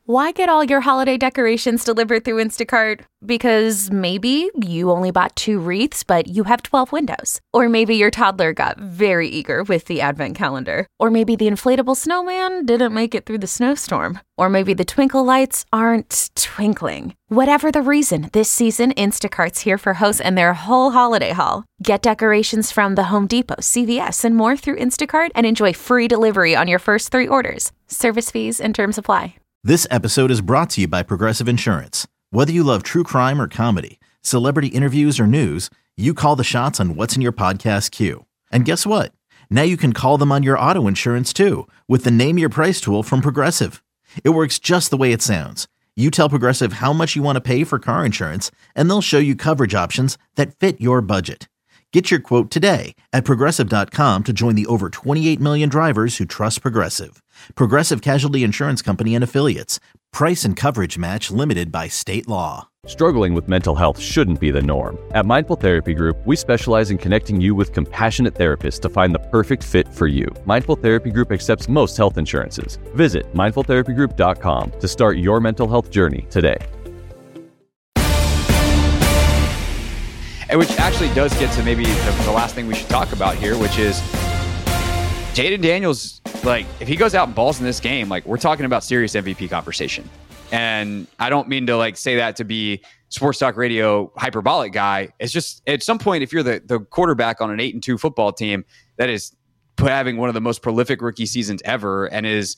Why get all your holiday decorations delivered through Instacart? Because maybe you only bought 2 wreaths, but you have 12 windows. Or maybe your toddler got very eager with the advent calendar. Or maybe the inflatable snowman didn't make it through the snowstorm. Or maybe the twinkle lights aren't twinkling. Whatever the reason, this season, Instacart's here for hosts and their whole holiday haul. Get decorations from the Home Depot, CVS, and more through Instacart and enjoy free delivery on your first 3 orders. Service fees and terms apply. This episode is brought to you by Progressive Insurance. Whether you love true crime or comedy, celebrity interviews or news, you call the shots on what's in your podcast queue. And guess what? Now you can call them on your auto insurance too with the Name Your Price tool from Progressive. It works just the way it sounds. You tell Progressive how much you want to pay for car insurance, and they'll show you coverage options that fit your budget. Get your quote today at Progressive.com to join the over 28 million drivers who trust Progressive. Progressive Casualty Insurance Company and Affiliates. Price and coverage match limited by state law. Struggling with mental health shouldn't be the norm. At Mindful Therapy Group, we specialize in connecting you with compassionate therapists to find the perfect fit for you. Mindful Therapy Group accepts most health insurances. Visit mindfultherapygroup.com to start your mental health journey today. And which actually does get to maybe the last thing we should talk about here, which is Jayden Daniels. Like, if he goes out and balls in this game, like, we're talking about serious MVP conversation. And I don't mean to like say that to be sports talk radio hyperbolic guy. It's just at some point, if you're the quarterback on an 8-2 football team that is having one of the most prolific rookie seasons ever and is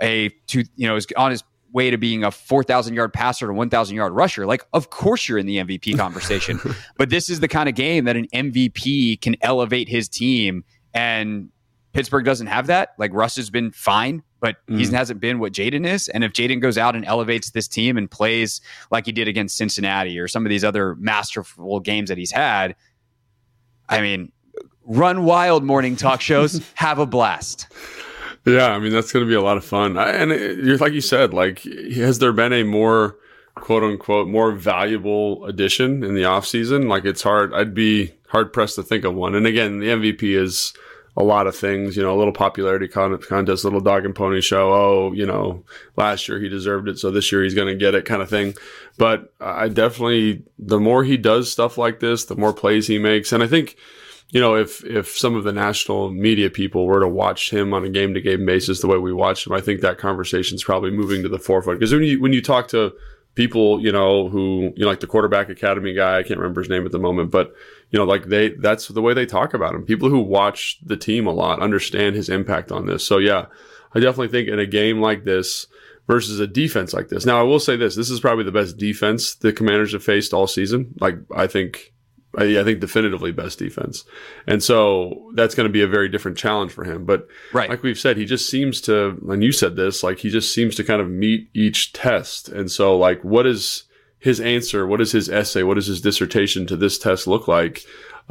is on his way to being a 4,000 yard passer to 1,000 yard rusher, like, of course you're in the MVP conversation. But this is the kind of game that an MVP can elevate his team, and Pittsburgh doesn't have that. Like, Russ has been fine, but he hasn't been what Jayden is. And if Jayden goes out and elevates this team and plays like he did against Cincinnati or some of these other masterful games that he's had, I mean, run wild, morning talk shows, have a blast. Yeah, I mean, that's going to be a lot of fun. Like you said, like, has there been a more, quote unquote, more valuable addition in the offseason? Like, it's hard. I'd be hard pressed to think of one. And again, the MVP is a lot of things, a little popularity contest, little dog and pony show. Oh, last year he deserved it, so this year he's going to get it, kind of thing. But I definitely, the more he does stuff like this, the more plays he makes. And I think, if some of the national media people were to watch him on a game-to-game basis the way we watch him, I think that conversation is probably moving to the forefront. Because when you talk to people, who, like the quarterback academy guy, I can't remember his name at the moment, but, that's the way they talk about him. People who watch the team a lot understand his impact on this. So, yeah, I definitely think in a game like this versus a defense like this. Now, I will say this is probably the best defense the Commanders have faced all season. Like, I think definitively best defense. And so that's going to be a very different challenge for him. But like we've said, he just seems to, and you said this, like, he just seems to kind of meet each test. And so, like, what is his answer? What is his essay? What does his dissertation to this test look like?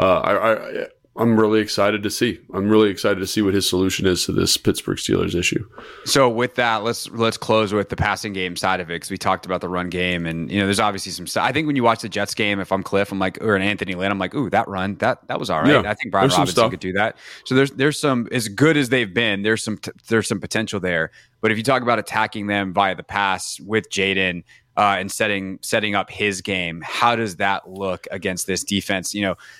I'm really excited to see. I'm really excited to see what his solution is to this Pittsburgh Steelers issue. So with that, let's close with the passing game side of it, because we talked about the run game, and there's obviously some stuff. I think when you watch the Jets game, if I'm Cliff, I'm like, or an Anthony Lynn, I'm like, ooh, that run, that was all right. Yeah, I think Brian Robinson could do that. So there's some, as good as they've been, there's some potential there. But if you talk about attacking them via the pass with Jayden and setting up his game, how does that look against this defense?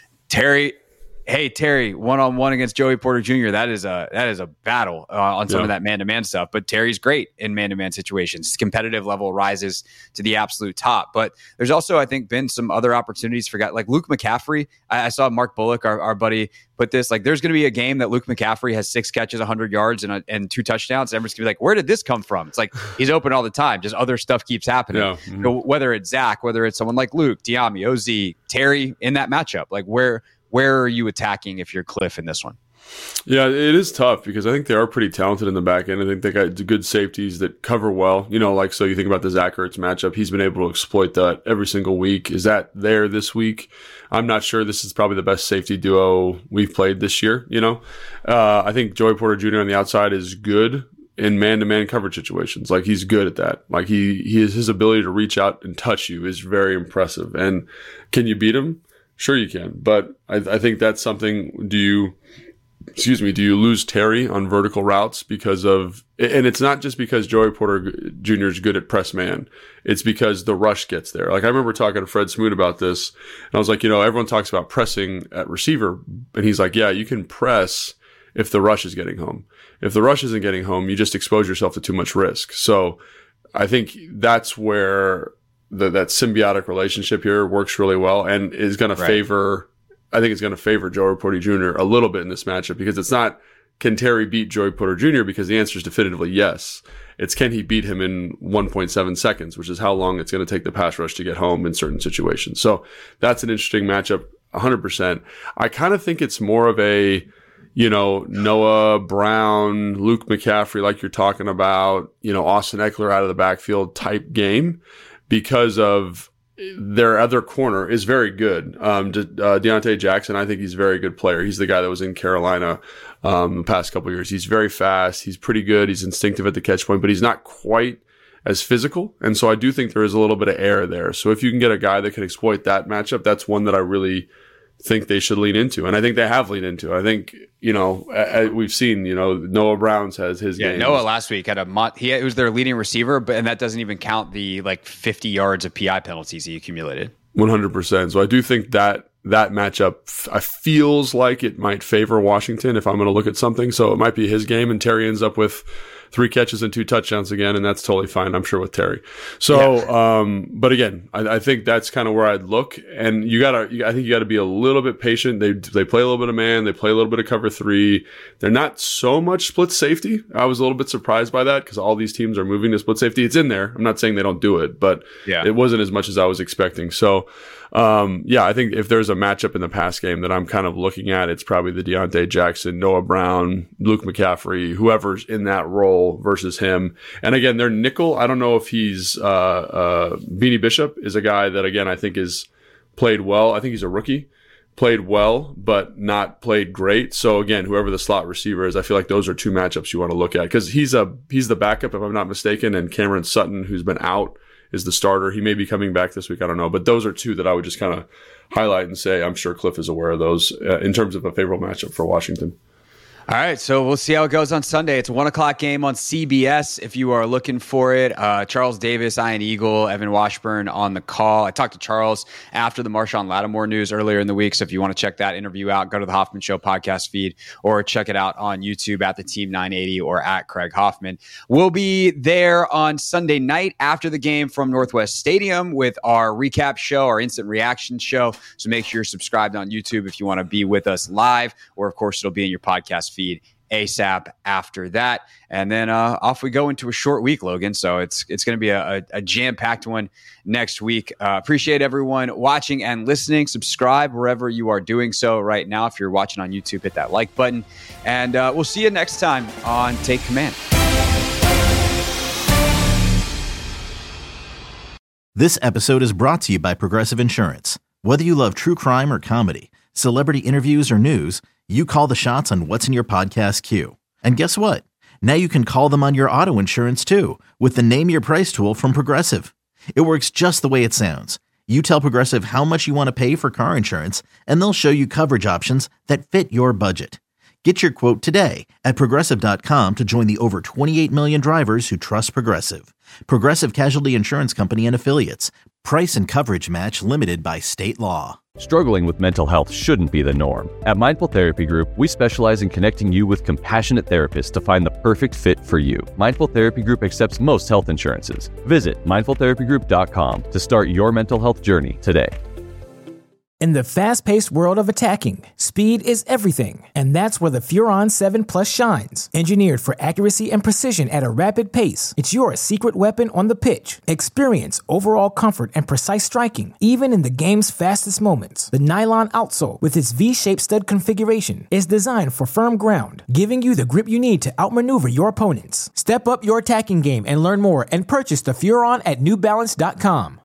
Terry, one-on-one against Joey Porter Jr., that is a battle on some of that man-to-man stuff. But Terry's great in man-to-man situations. His competitive level rises to the absolute top. But there's also, I think, been some other opportunities for guys like Luke McCaffrey. I saw Mark Bullock, our buddy, put this, like, there's going to be a game that Luke McCaffrey has 6 catches, 100 yards, and 2 touchdowns. Everyone's going to be like, where did this come from? It's like, he's open all the time. Just other stuff keeps happening. Yeah. Mm-hmm. Whether it's Zach, whether it's someone like Luke, Diami, OZ, Terry in that matchup, like, where are you attacking if you're Cliff in this one? Yeah, it is tough because I think they are pretty talented in the back end. I think they got good safeties that cover well. So you think about the Zach Ertz matchup, he's been able to exploit that every single week. Is that there this week? I'm not sure. This is probably the best safety duo we've played this year. I think Joey Porter Jr. on the outside is good in man-to-man coverage situations. Like, he's good at that. Like, his ability to reach out and touch you is very impressive. And can you beat him? Sure you can, but I think that's something. Do do you lose Terry on vertical routes because of, and it's not just because Joey Porter Jr. is good at press man. It's because the rush gets there. Like I remember talking to Fred Smoot about this, and I was like, everyone talks about pressing at receiver, and he's like, yeah, you can press if the rush is getting home. If the rush isn't getting home, you just expose yourself to too much risk. So I think that's where that symbiotic relationship here works really well and is going to favor. I think it's going to favor Joey Porter Jr. a little bit in this matchup because it's not, can Terry beat Joey Porter Jr.? Because the answer is definitively yes. It's can he beat him in 1.7 seconds, which is how long it's going to take the pass rush to get home in certain situations. So that's an interesting matchup, 100%. I kind of think it's more of a, Noah Brown, Luke McCaffrey, like you're talking about, Austin Eckler out of the backfield type game because of their other corner is very good. Deontay Jackson, I think he's a very good player. He's the guy that was in Carolina the past couple of years. He's very fast. He's pretty good. He's instinctive at the catch point, but he's not quite as physical. And so I do think there is a little bit of error there. So if you can get a guy that can exploit that matchup, that's one that I really think they should lean into. And I think they have leaned into. I think, we've seen, Noah Brown's has his game. Noah last week had he was their leading receiver, and that doesn't even count the 50 yards of PI penalties he accumulated. 100%. So I do think that matchup feels like it might favor Washington if I'm going to look at something. So it might be his game, and Terry ends up with 3 catches and 2 touchdowns again, and that's totally fine, I'm sure, with Terry. So, but again, I think that's kind of where I'd look. And I think you gotta be a little bit patient. They play a little bit of man, they play a little bit of cover 3. They're not so much split safety. I was a little bit surprised by that because all these teams are moving to split safety. It's in there. I'm not saying they don't do it, but it wasn't as much as I was expecting. So, I think if there's a matchup in the pass game that I'm kind of looking at, it's probably the Deontay Jackson, Noah Brown, Luke McCaffrey, whoever's in that role versus him. And again, their nickel, I don't know if he's Beanie Bishop is a guy that, again, I think is played well. I think he's a rookie, played well, but not played great. So again, whoever the slot receiver is, I feel like those are 2 matchups you want to look at because he's the backup, if I'm not mistaken, and Cameron Sutton, who's been out, is the starter. He may be coming back this week. I don't know. But those are 2 that I would just kind of highlight and say I'm sure Cliff is aware of those in terms of a favorable matchup for Washington. All right, so we'll see how it goes on Sunday. It's a 1:00 game on CBS if you are looking for it. Charles Davis, Ian Eagle, Evan Washburn on the call. I talked to Charles after the Marshawn Lattimore news earlier in the week, so if you want to check that interview out, go to the Hoffman Show podcast feed or check it out on YouTube at the Team 980 or at Craig Hoffman. We'll be there on Sunday night after the game from Northwest Stadium with our recap show, our instant reaction show, so make sure you're subscribed on YouTube if you want to be with us live, or of course it'll be in your podcast feed ASAP after that. And then off we go into a short week, Logan. So it's going to be a jam-packed one next week. Appreciate everyone watching and listening. Subscribe wherever you are doing so right now. If you're watching on YouTube, hit that like button. And we'll see you next time on Take Command. This episode is brought to you by Progressive Insurance. Whether you love true crime or comedy, celebrity interviews or news, you call the shots on what's in your podcast queue. And guess what? Now you can call them on your auto insurance too with the Name Your Price tool from Progressive. It works just the way it sounds. You tell Progressive how much you want to pay for car insurance, and they'll show you coverage options that fit your budget. Get your quote today at Progressive.com to join the over 28 million drivers who trust Progressive. Progressive Casualty Insurance Company and Affiliates. Price and coverage match limited by state law. Struggling with mental health shouldn't be the norm. At Mindful Therapy Group, we specialize in connecting you with compassionate therapists to find the perfect fit for you. Mindful Therapy Group accepts most health insurances. Visit mindfultherapygroup.com to start your mental health journey today. In the fast-paced world of attacking, speed is everything, and that's where the Furon 7 Plus shines. Engineered for accuracy and precision at a rapid pace, it's your secret weapon on the pitch. Experience overall comfort and precise striking, even in the game's fastest moments. The nylon outsole, with its V-shaped stud configuration, is designed for firm ground, giving you the grip you need to outmaneuver your opponents. Step up your attacking game and learn more and purchase the Furon at NewBalance.com.